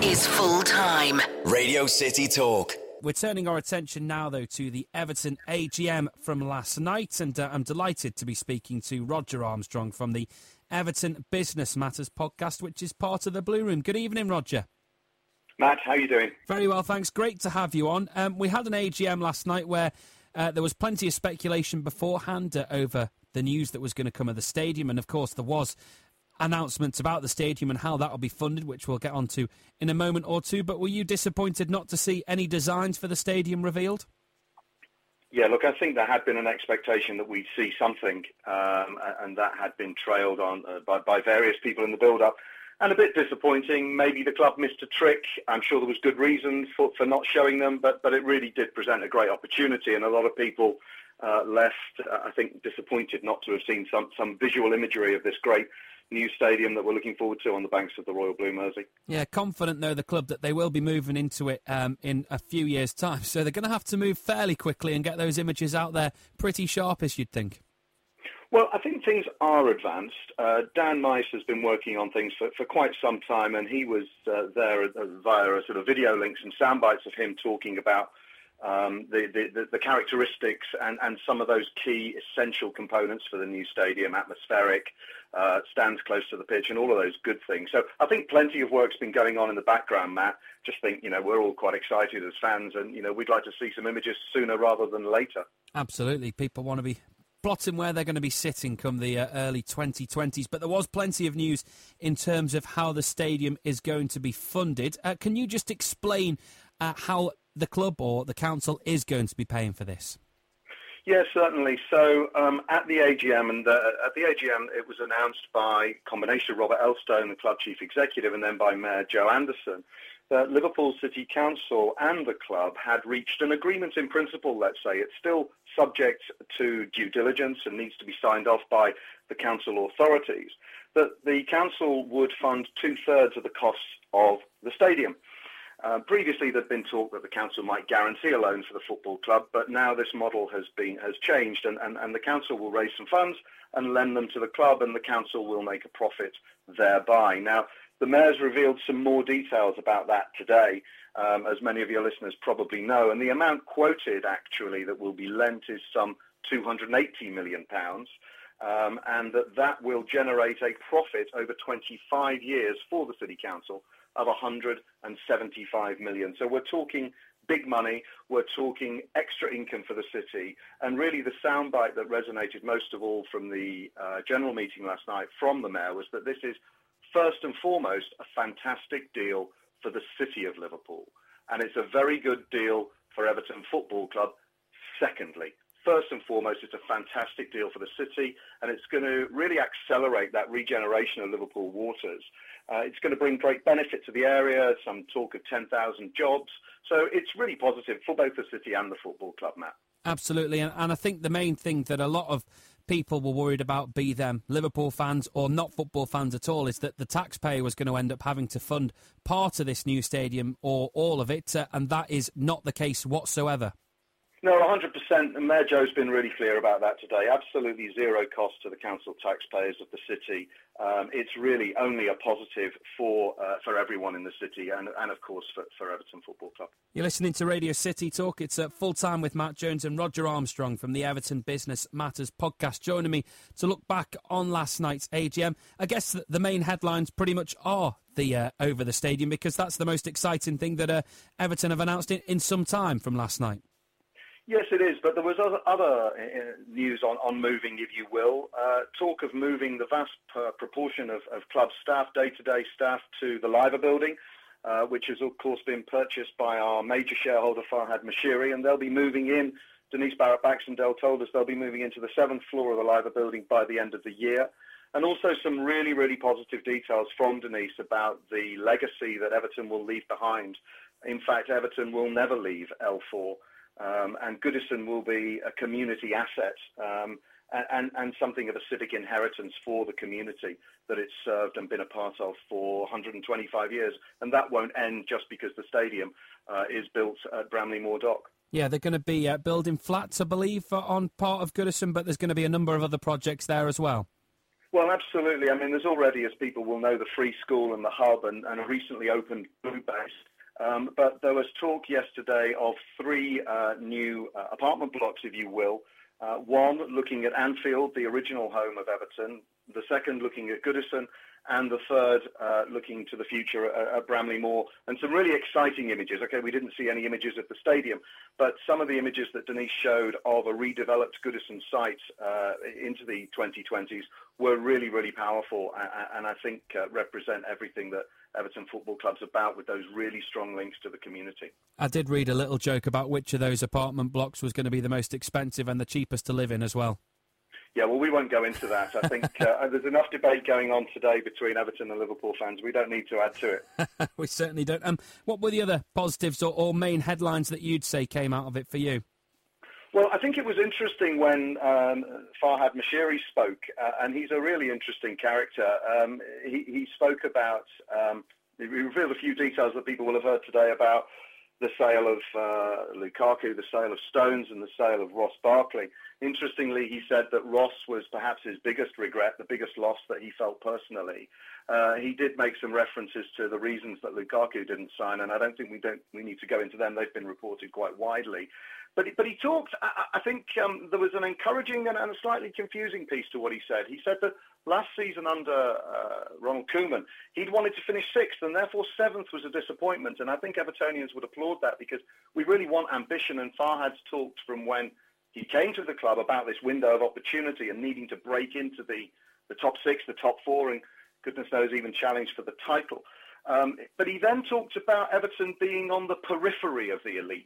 is full time. Radio City Talk. We're turning our attention now, though, to the Everton AGM from last night, and I'm delighted to be speaking to Roger Armstrong from the Everton Business Matters podcast, which is part of the Blue Room. Good evening, Roger. Matt, how are you doing? Very well, thanks. Great to have you on. We had an AGM last night where there was plenty of speculation beforehand over the news that was going to come of the stadium, and of course there was announcements about the stadium and how that will be funded, which we'll get onto in a moment or two. But were you disappointed not to see any designs for the stadium revealed? Yeah, look, I think there had been an expectation that we'd see something, and that had been trailed on by various people in the build-up. And a bit disappointing. Maybe the club missed a trick. I'm sure there was good reason for not showing them, but it really did present a great opportunity, and a lot of people left, I think, disappointed not to have seen some visual imagery of this great new stadium that we're looking forward to on the banks of the Royal Blue Mersey. Yeah, confident, though, the club that they will be moving into it in a few years' time. So they're going to have to move fairly quickly and get those images out there pretty sharpish, you'd think. Well, I think things are advanced. Dan Mice has been working on things for quite some time, and he was there via a sort of video links and sound bites of him talking about the characteristics and some of those key essential components for the new stadium: atmospheric, stands close to the pitch, and all of those good things. So I think plenty of work's been going on in the background, Matt. Just think, we're all quite excited as fans, and, we'd like to see some images sooner rather than later. Absolutely. People want to be plotting where they're going to be sitting come the early 2020s. But there was plenty of news in terms of how the stadium is going to be funded. Can you just explain how the club or the council is going to be paying for this? Yes, certainly. So at the AGM, it was announced by a combination of Robert Elstone, the club chief executive, and then by Mayor Joe Anderson, that Liverpool City Council and the club had reached an agreement in principle, let's say. It's still subject to due diligence and needs to be signed off by the council authorities, that the council would fund 2/3 of the costs of the stadium. Previously, there'd been talk that the council might guarantee a loan for the football club, but now this model has changed, and the council will raise some funds and lend them to the club, and the council will make a profit thereby. Now, the mayor's revealed some more details about that today, as many of your listeners probably know, and the amount quoted, actually, that will be lent is some £280 million, and that will generate a profit over 25 years for the City Council of £175 million. So we're talking big money, we're talking extra income for the city, and really the soundbite that resonated most of all from the general meeting last night from the mayor was that this is first and foremost a fantastic deal for the city of Liverpool, and it's a very good deal for Everton Football Club secondly. First and foremost, it's a fantastic deal for the city, and it's going to really accelerate that regeneration of Liverpool waters. It's going to bring great benefit to the area, some talk of 10,000 jobs. So it's really positive for both the city and the football club, Matt. Absolutely, and I think the main thing that a lot of people were worried about, be them Liverpool fans or not football fans at all, is that the taxpayer was going to end up having to fund part of this new stadium or all of it, and that is not the case whatsoever. No, 100%. And Mayor Joe's been really clear about that today. Absolutely zero cost to the council taxpayers of the city. It's really only a positive for everyone in the city and of course, for Everton Football Club. You're listening to Radio City Talk. It's Full Time with Matt Jones and Roger Armstrong from the Everton Business Matters podcast, joining me to look back on last night's AGM. I guess the main headlines pretty much are the over the stadium, because that's the most exciting thing that Everton have announced in some time from last night. Yes, it is, but there was other news on moving, if you will. Talk of moving the vast proportion of club staff, day-to-day staff, to the Liver building, which has, of course, been purchased by our major shareholder, Farhad Moshiri, and they'll be moving in. Denise Barrett-Baxendale told us they'll be moving into the 7th floor of the Liver building by the end of the year. And also some really, really positive details from Denise about the legacy that Everton will leave behind. In fact, Everton will never leave L4. And Goodison will be a community asset and something of a civic inheritance for the community that it's served and been a part of for 125 years. And that won't end just because the stadium is built at Bramley Moor Dock. Yeah, they're going to be building flats, I believe, on part of Goodison, but there's going to be a number of other projects there as well. Well, absolutely. I mean, there's already, as people will know, the Free School and the Hub and a recently opened Blue Base. But there was talk yesterday of three new apartment blocks, if you will. One looking at Anfield, the original home of Everton. The second looking at Goodison. And the third looking to the future at Bramley Moor. And some really exciting images. Okay, we didn't see any images of the stadium, but some of the images that Denise showed of a redeveloped Goodison site into the 2020s were really, really powerful, and I think represent everything that Everton Football Club's about, with those really strong links to the community. I did read a little joke about which of those apartment blocks was going to be the most expensive and the cheapest to live in as well. Yeah, well, we won't go into that. I think there's enough debate going on today between Everton and Liverpool fans. We don't need to add to it. We certainly don't. What were the other positives or main headlines that you'd say came out of it for you? Well, I think it was interesting when Farhad Moshiri spoke, and he's a really interesting character. He spoke about, he revealed a few details that people will have heard today about the sale of Lukaku, the sale of Stones, and the sale of Ross Barkley. Interestingly, he said that Ross was perhaps his biggest regret, the biggest loss that he felt personally. He did make some references to the reasons that Lukaku didn't sign, and I don't think we need to go into them. They've been reported quite widely. But he talked, I think there was an encouraging and a slightly confusing piece to what he said. He said that last season under Ronald Koeman, he'd wanted to finish sixth, and therefore seventh was a disappointment. And I think Evertonians would applaud that, because we really want ambition. And Farhad's talked from when he came to the club about this window of opportunity and needing to break into the top six, the top four, and goodness knows even challenge for the title. But he then talked about Everton being on the periphery of the elite.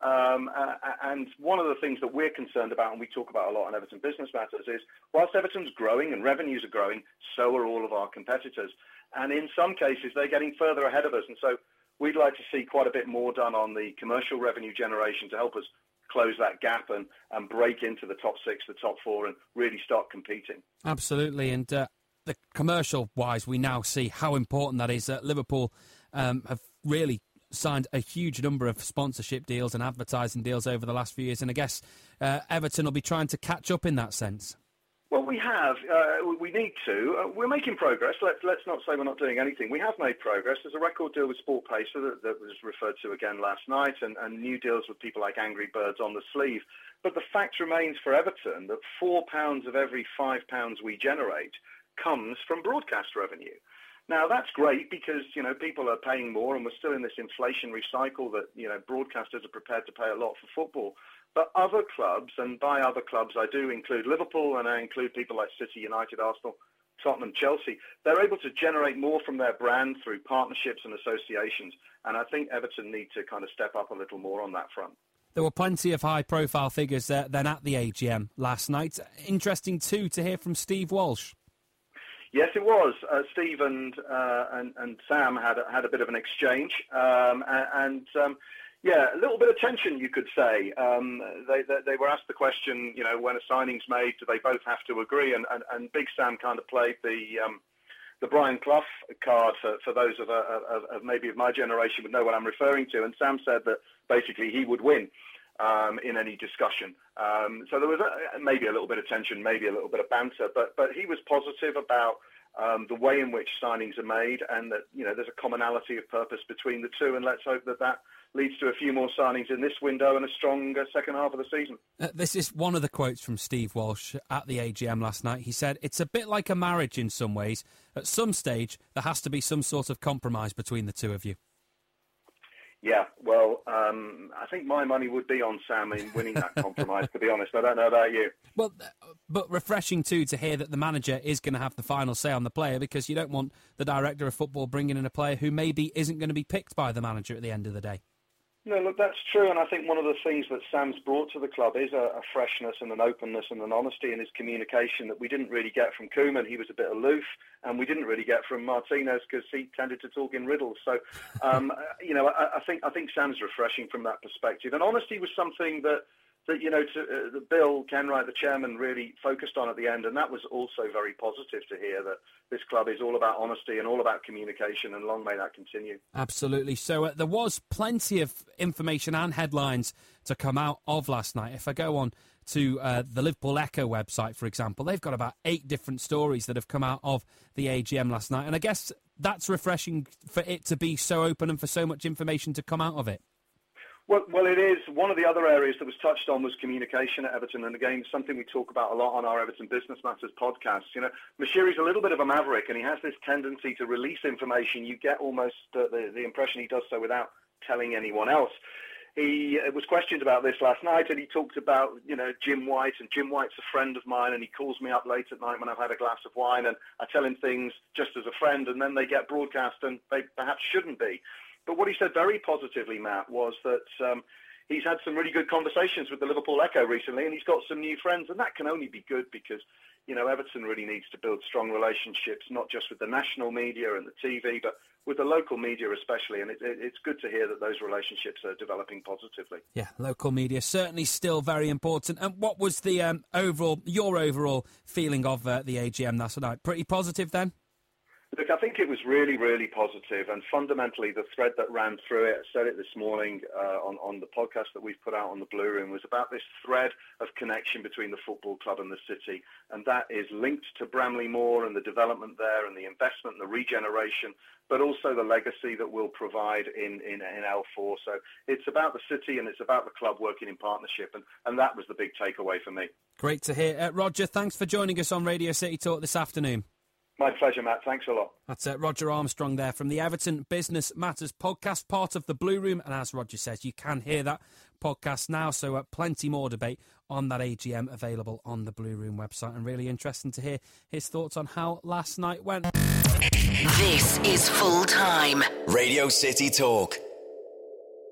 And one of the things that we're concerned about, and we talk about a lot on Everton Business Matters, is whilst Everton's growing and revenues are growing, so are all of our competitors. And in some cases, they're getting further ahead of us. And so we'd like to see quite a bit more done on the commercial revenue generation to help us close that gap and break into the top six, the top four, and really start competing. Absolutely. And the commercial-wise, we now see how important that is. Liverpool have really signed a huge number of sponsorship deals and advertising deals over the last few years, and I guess Everton will be trying to catch up in that sense. Well, we have. We need to. We're making progress. Let's not say we're not doing anything. We have made progress. There's a record deal with SportPesa that was referred to again last night, and new deals with people like Angry Birds on the sleeve. But the fact remains for Everton that £4 of every £5 we generate comes from broadcast revenue. Now, that's great because, people are paying more, and we're still in this inflationary cycle that, broadcasters are prepared to pay a lot for football. But other clubs, and by other clubs I do include Liverpool, and I include people like City, United, Arsenal, Tottenham, Chelsea, they're able to generate more from their brand through partnerships and associations. And I think Everton need to kind of step up a little more on that front. There were plenty of high-profile figures then at the AGM last night. Interesting, too, to hear from Steve Walsh. Yes, it was. Steve and Sam had a bit of an exchange, yeah, a little bit of tension, you could say. They were asked the question, when a signing's made, do they both have to agree? And Big Sam kind of played the Brian Clough card for those of maybe of my generation would know what I'm referring to. And Sam said that basically he would win in any discussion. So there was maybe a little bit of tension, maybe a little bit of banter, but he was positive about the way in which signings are made, and that there's a commonality of purpose between the two, and let's hope that leads to a few more signings in this window and a strong second half of the season. This is one of the quotes from Steve Walsh at the AGM last night. He said, "It's a bit like a marriage in some ways. At some stage, there has to be some sort of compromise between the two of you." Yeah, well, I think my money would be on Sam in winning that compromise, to be honest. I don't know about you. Well, but refreshing, too, to hear that the manager is going to have the final say on the player, because you don't want the director of football bringing in a player who maybe isn't going to be picked by the manager at the end of the day. No, look, that's true, and I think one of the things that Sam's brought to the club is a freshness and an openness and an honesty in his communication that we didn't really get from Koeman. He was a bit aloof, and we didn't really get from Martinez because he tended to talk in riddles. So, I think Sam's refreshing from that perspective. And honesty was something that that, Bill Kenwright, the chairman, really focused on at the end. And that was also very positive to hear, that this club is all about honesty and all about communication, and long may that continue. Absolutely. So there was plenty of information and headlines to come out of last night. If I go on to the Liverpool Echo website, for example, they've got about 8 different stories that have come out of the AGM last night. And I guess that's refreshing for it to be so open and for so much information to come out of it. Well, it is. One of the other areas that was touched on was communication at Everton, and again, something we talk about a lot on our Everton Business Matters podcast. Moshiri's a little bit of a maverick, and he has this tendency to release information. You get almost the impression he does so without telling anyone else. He was questioned about this last night, and he talked about, Jim White, and Jim White's a friend of mine, and he calls me up late at night when I've had a glass of wine, and I tell him things just as a friend, and then they get broadcast, and they perhaps shouldn't be. But what he said very positively, Matt, was that he's had some really good conversations with the Liverpool Echo recently, and he's got some new friends, and that can only be good because, Everton really needs to build strong relationships, not just with the national media and the TV, but with the local media especially, and it's good to hear that those relationships are developing positively. Yeah, local media certainly still very important. And what was the your overall feeling of the AGM last night? Pretty positive then? Look, I think it was really, really positive, and fundamentally the thread that ran through it, I said it this morning on the podcast that we've put out on the Blue Room, was about this thread of connection between the football club and the city, and that is linked to Bramley Moor and the development there and the investment and the regeneration, but also the legacy that we'll provide in L4. So it's about the city and it's about the club working in partnership, and that was the big takeaway for me. Great to hear. Roger, thanks for joining us on Radio City Talk this afternoon. My pleasure, Matt. Thanks a lot. That's Roger Armstrong there from the Everton Business Matters podcast, part of the Blue Room. And as Roger says, you can hear that podcast now. So plenty more debate on that AGM available on the Blue Room website. And really interesting to hear his thoughts on how last night went. This is Full Time. Radio City Talk.